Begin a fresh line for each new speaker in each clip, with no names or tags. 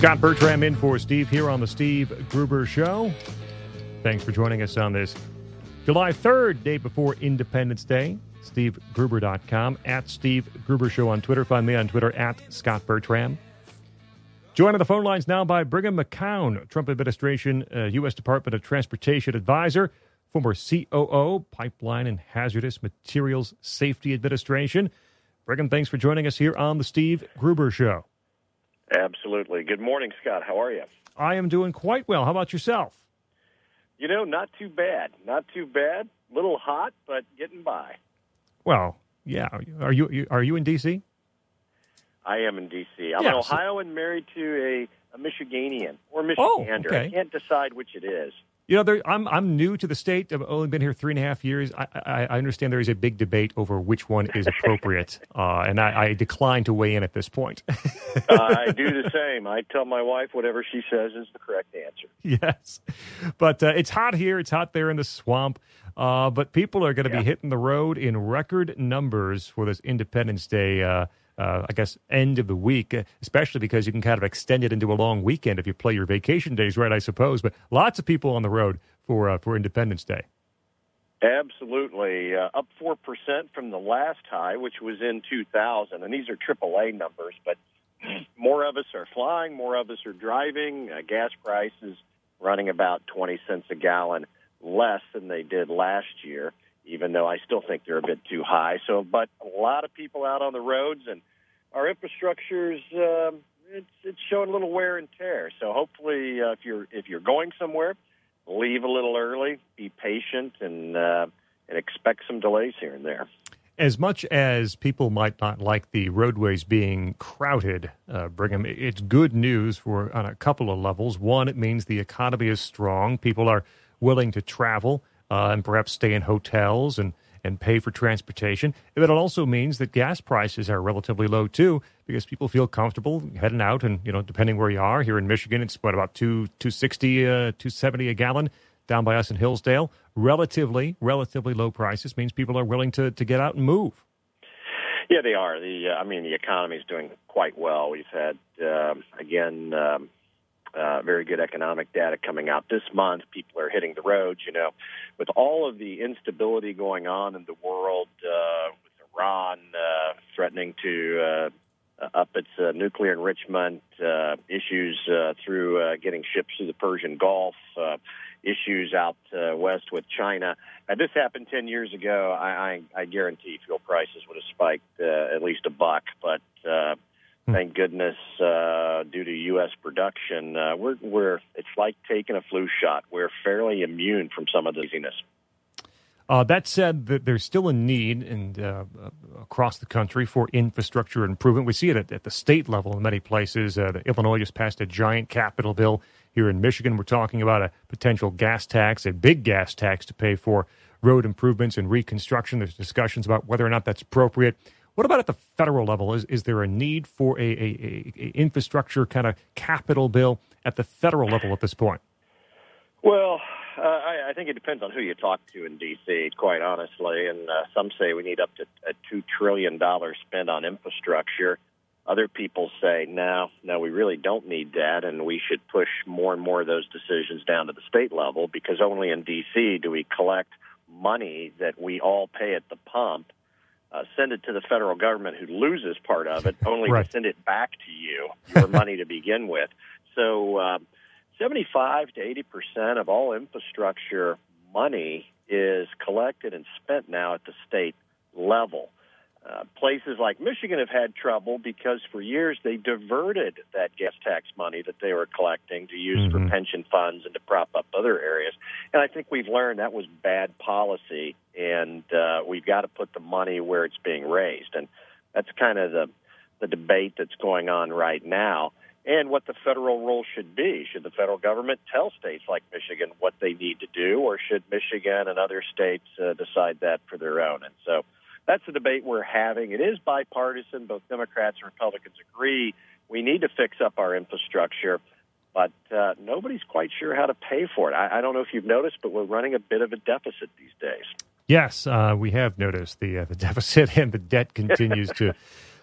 Scott Bertram in for Steve here on the Steve Gruber Show. Thanks for joining us on this July 3rd, day before Independence Day. SteveGruber.com, at Steve Gruber Show on Twitter. Find me on Twitter, at Scott Bertram. Joined on the phone lines now by Brigham McCown, Trump administration U.S. Department of Transportation advisor, former COO, Pipeline and Hazardous Materials Safety Administration. Brigham, thanks for joining us here on the Steve Gruber Show.
Absolutely. Good morning, Scott. How are you?
I am doing quite well. How about yourself?
You know, not too bad. Not too bad. A little hot, but getting by.
Well, yeah. Are you in D.C.?
I am in D.C. I'm an Ohioan married to a Michiganian or Michigander.
Oh, okay.
I can't decide which it is.
You know, I'm new to the state. I've only been here 3.5 years. I understand there is a big debate over which one is appropriate, and I decline to weigh in at this point.
I do the same. I tell my wife whatever she says is the correct answer.
Yes. But it's hot here. It's hot there in the swamp. But people are going to be hitting the road in record numbers for this Independence Day I guess, end of the week, especially because you can kind of extend it into a long weekend if you play your vacation days right, I suppose. But lots of people on the road for Independence Day.
Absolutely. Up 4% from the last high, which was in 2000. And these are AAA numbers, but more of us are flying, more of us are driving. Gas prices running about 20 cents a gallon less than they did last year, even though I still think they're a bit too high. So, but a lot of people out on the roads, and our infrastructure's it's showing a little wear and tear. So hopefully, if you're going somewhere, leave a little early, be patient, and expect some delays here and there.
As much as people might not like the roadways being crowded, Brigham, it's good news on a couple of levels. One, it means the economy is strong. People are willing to travel and perhaps stay in hotels and pay for transportation. But it also means that gas prices are relatively low, too, because people feel comfortable heading out. And, you know, depending where you are, here in Michigan, it's about $2.60, $2.70 a gallon. Down by us in Hillsdale, relatively low prices means people are willing to get out and move.
Yeah, they are. The economy is doing quite well. We've had, very good economic data coming out this month. People are hitting the roads, you know. With all of the instability going on in the world, with Iran threatening to up its nuclear enrichment, issues through getting ships through the Persian Gulf, issues out west with China. Had this happened 10 years ago, I guarantee fuel prices would have spiked at least $1. But thank goodness, due to U.S. production, it's like taking a flu shot. We're fairly immune from some of the diseases.
That said, there's still a need across the country for infrastructure improvement. We see it at the state level in many places. Illinois just passed a giant capital bill. Here in Michigan, we're talking about a potential gas tax, a big gas tax to pay for road improvements and reconstruction. There's discussions about whether or not that's appropriate. What about at the federal level? Is there a need for a infrastructure kind of capital bill at the federal level at this point?
Well, I think it depends on who you talk to in D.C., quite honestly. And some say we need up to a $2 trillion spend on infrastructure. Other people say, no, we really don't need that, and we should push more and more of those decisions down to the state level, because only in D.C. do we collect money that we all pay at the pump, send it to the federal government, who loses part of it, only to send it back to you, your money to begin with. So 75 to 80% of all infrastructure money is collected and spent now at the state level. Places like Michigan have had trouble because for years they diverted that gas tax money that they were collecting to use for pension funds and to prop up other areas. And I think we've learned that was bad policy, and we've got to put the money where it's being raised. And that's kind of the debate that's going on right now, and what the federal role should be. Should the federal government tell states like Michigan what they need to do, or should Michigan and other states decide that for their own? And so that's the debate we're having. It is bipartisan. Both Democrats and Republicans agree we need to fix up our infrastructure, but nobody's quite sure how to pay for it. I don't know if you've noticed, but we're running a bit of a deficit these days.
Yes, we have noticed the deficit, and the debt continues to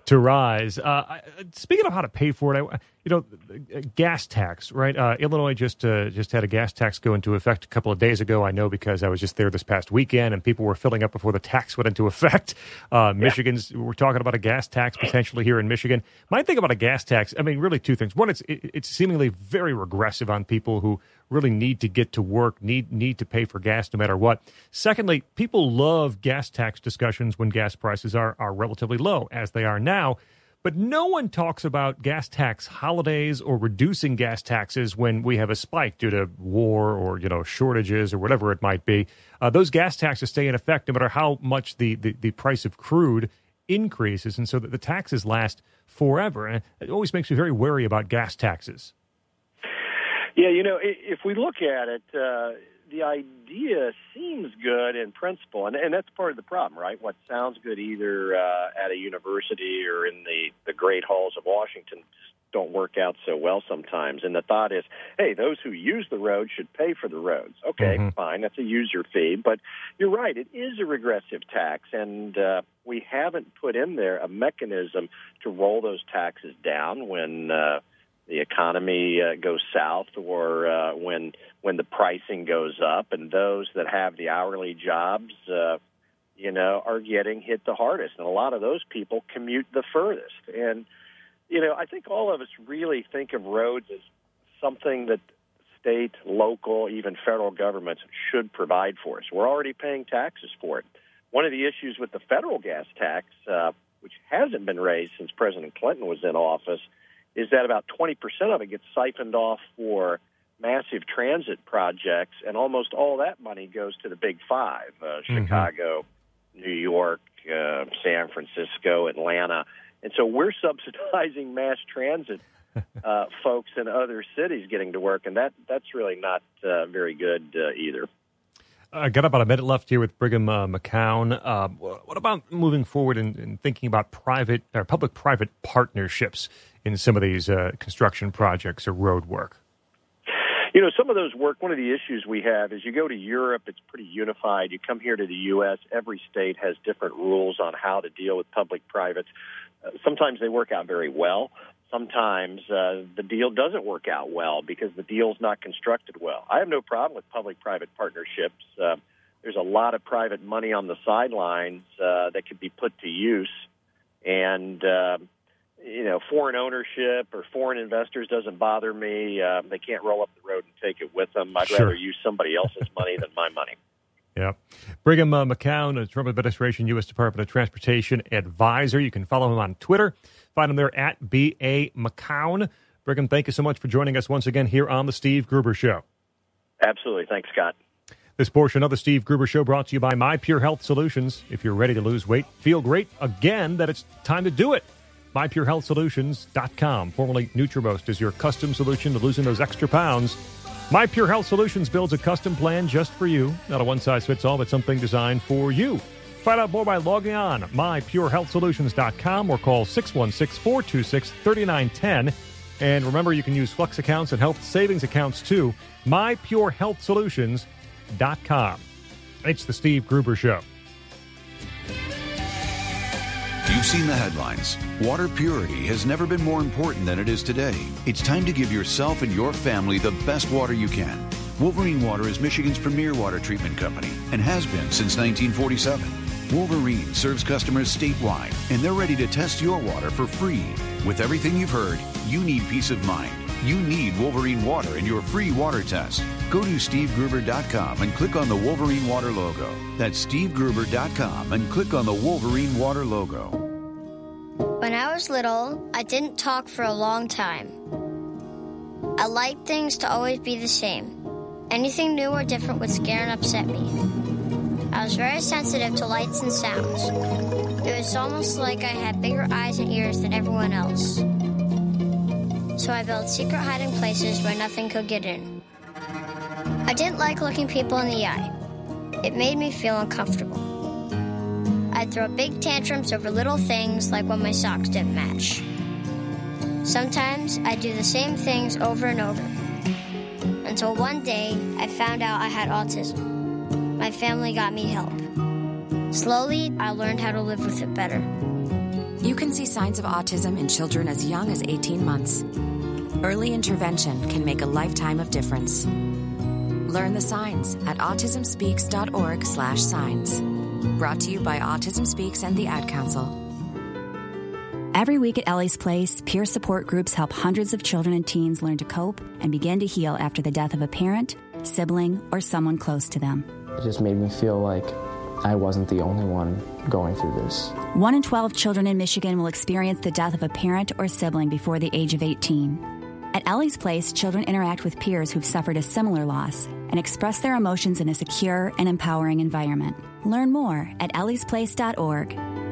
to rise. Speaking of how to pay for it, gas tax, right? Illinois just had a gas tax go into effect a couple of days ago. I know because I was just there this past weekend, and people were filling up before the tax went into effect. We're talking about a gas tax potentially here in Michigan. My thing about a gas tax, I mean, really two things. One, it's seemingly very regressive on people who really need to get to work, need to pay for gas no matter what. Secondly, people love gas tax discussions when gas prices are relatively low, as they are now. But no one talks about gas tax holidays or reducing gas taxes when we have a spike due to war or, shortages or whatever it might be. Those gas taxes stay in effect no matter how much the price of crude increases, and so that the taxes last forever. And it always makes me very wary about gas taxes.
Yeah, if we look at it, the idea seems good in principle, and that's part of the problem, right? What sounds good either at a university or in the great halls of Washington don't work out so well sometimes. And the thought is, hey, those who use the road should pay for the roads. Okay, fine, that's a user fee. But you're right, it is a regressive tax, and we haven't put in there a mechanism to roll those taxes down when the economy goes south or when the pricing goes up, and those that have the hourly jobs, are getting hit the hardest. And a lot of those people commute the furthest. And, I think all of us really think of roads as something that state, local, even federal governments should provide for us. We're already paying taxes for it. One of the issues with the federal gas tax, which hasn't been raised since President Clinton was in office, is that about 20% of it gets siphoned off for massive transit projects, and almost all that money goes to the big five, Chicago, New York, San Francisco, Atlanta. And so we're subsidizing mass transit folks in other cities getting to work, and that's really not very good either.
I got about a minute left here with Brigham McCown. What about moving forward and thinking about public-private partnerships in some of these construction projects or road work?
Some of those work, one of the issues we have is you go to Europe, it's pretty unified. You come here to the U.S., every state has different rules on how to deal with public-privates. Sometimes they work out very well. Sometimes the deal doesn't work out well because the deal's not constructed well. I have no problem with public-private partnerships. There's a lot of private money on the sidelines that could be put to use. And, foreign ownership or foreign investors doesn't bother me. They can't roll up the road and take it with them. I'd rather use somebody else's money than my money.
Yeah. Brigham McCown, a Trump administration U.S. Department of Transportation advisor. You can follow him on Twitter. Find him there at B.A. McCown. Brigham, thank you so much for joining us once again here on The Steve Gruber Show.
Absolutely. Thanks, Scott.
This portion of The Steve Gruber Show brought to you by My Pure Health Solutions. If you're ready to lose weight, feel great again, that it's time to do it. MyPureHealthSolutions.com, formerly Nutrimost, is your custom solution to losing those extra pounds. My Pure Health Solutions builds a custom plan just for you. Not a one-size-fits-all, but something designed for you. Find out more by logging on MyPureHealthSolutions.com or call 616-426-3910. And remember, you can use Flex accounts and health savings accounts too. MyPureHealthSolutions.com. It's the Steve Gruber Show.
You've seen the headlines. Water purity has never been more important than it is today. It's time to give yourself and your family the best water you can. Wolverine Water is Michigan's premier water treatment company and has been since 1947. Wolverine serves customers statewide, and they're ready to test your water for free. With everything you've heard, you need peace of mind. You need Wolverine Water in your free water test. Go to SteveGruber.com and click on the Wolverine Water logo. That's SteveGruber.com and click on the Wolverine Water logo.
When I was little, I didn't talk for a long time. I liked things to always be the same. Anything new or different would scare and upset me. I was very sensitive to lights and sounds. It was almost like I had bigger eyes and ears than everyone else. So I built secret hiding places where nothing could get in. I didn't like looking people in the eye. It made me feel uncomfortable. I'd throw big tantrums over little things like when my socks didn't match. Sometimes I'd do the same things over and over. Until one day, I found out I had autism. My family got me help. Slowly, I learned how to live with it better.
You can see signs of autism in children as young as 18 months. Early intervention can make a lifetime of difference. Learn the signs at autismspeaks.org/signs. Brought to you by Autism Speaks and the Ad Council.
Every week at Ellie's Place, peer support groups help hundreds of children and teens learn to cope and begin to heal after the death of a parent, sibling, or someone close to them.
It just made me feel like I wasn't the only one going through this.
1 in 12 children in Michigan will experience the death of a parent or sibling before the age of 18. At Ellie's Place, children interact with peers who've suffered a similar loss and express their emotions in a secure and empowering environment. Learn more at elliesplace.org.